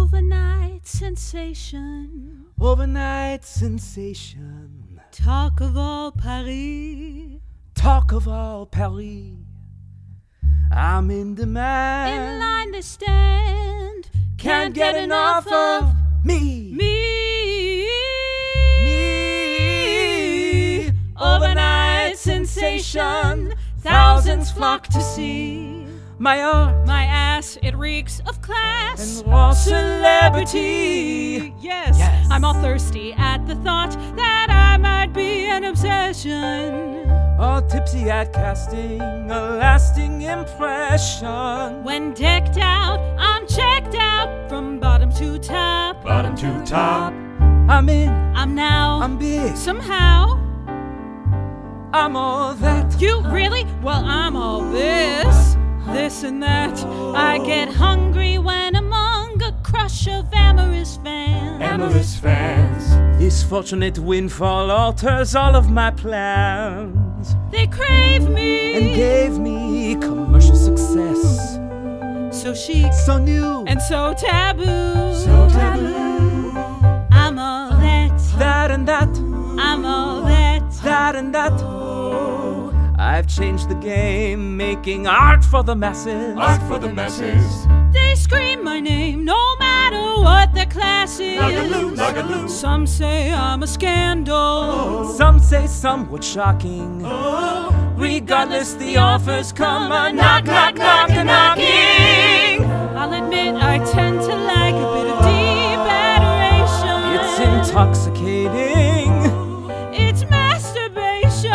Overnight sensation. Overnight sensation. Talk of all Paris. Talk of all Paris. I'm in demand. In line they stand. Can't get enough of me. Me. Overnight sensation. Thousands flock to see my art. My ass, it reeks of class. And raw celebrity. Yes. I'm all thirsty at the thought that I might be an obsession. All tipsy at casting a lasting impression. When decked out, I'm checked out from bottom to top. Bottom to top. I'm in, I'm now, I'm big, somehow. I'm all that. You really? Well, I'm all this and that. I get hungry when among a crush of amorous fans. Amorous fans. This fortunate windfall alters all of my plans. They crave me And gave me commercial success. so chic, So new and so taboo. So taboo. I'm all that and that, I'm all that. that and that. I've changed the game, making art for the masses. Art for the masses. They scream my name no matter what their class is. Nugaloo, nugaloo. Some say I'm a scandal. Some say somewhat shocking. Regardless, the offers come a knock, knock, knock, a knocking. I'll admit I tend to like a bit of deep adoration. It's intoxicating. It's masturbation.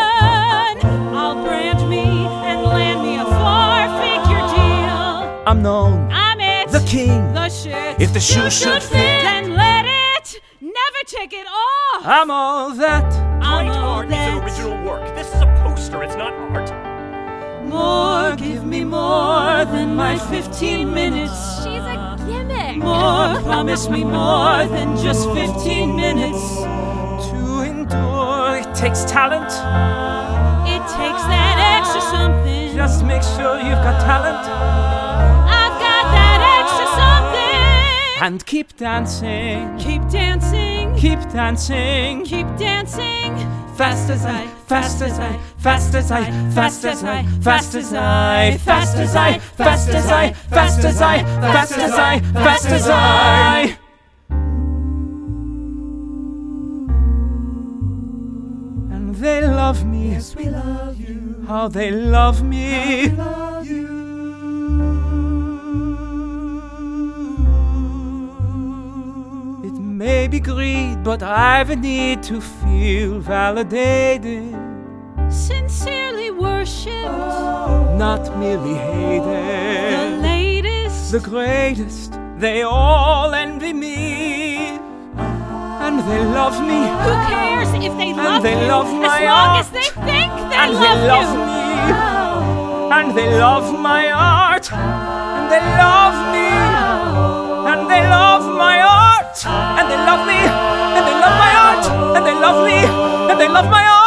I'll brand me and land me a four-figure deal. I'm known, I'm it, the king. the shit. If the shoe should fit, then let it never take it off. I'm all that. I'm Great all art is an that. original work. This is a poster, it's not art. More, give me more than my 15 minutes. She's a gimmick. More, promise me more than just 15 minutes. To endure, it takes talent. It takes that extra something. Just make sure you've got talent. I've got that extra something. And keep dancing, Keep dancing, keep dancing. keep dancing. Fast as I, fast as I, fast as I, fast as I, fast as I, fast as I, fast as I, fast as I, fast as I, fast as I. And they love me. Yes, we love you. How they love me. Love you. It may be greed, but I've a need to feel validated, Sincerely worshipped. not merely The hated. latest. The greatest, they all envy me. And they love me. Who cares if they love they you love as my long art. as they think they And love they love you. me. And they love my art. And they love me. And they love my art. And they love me. And they love my art. And they love me. And they love my art.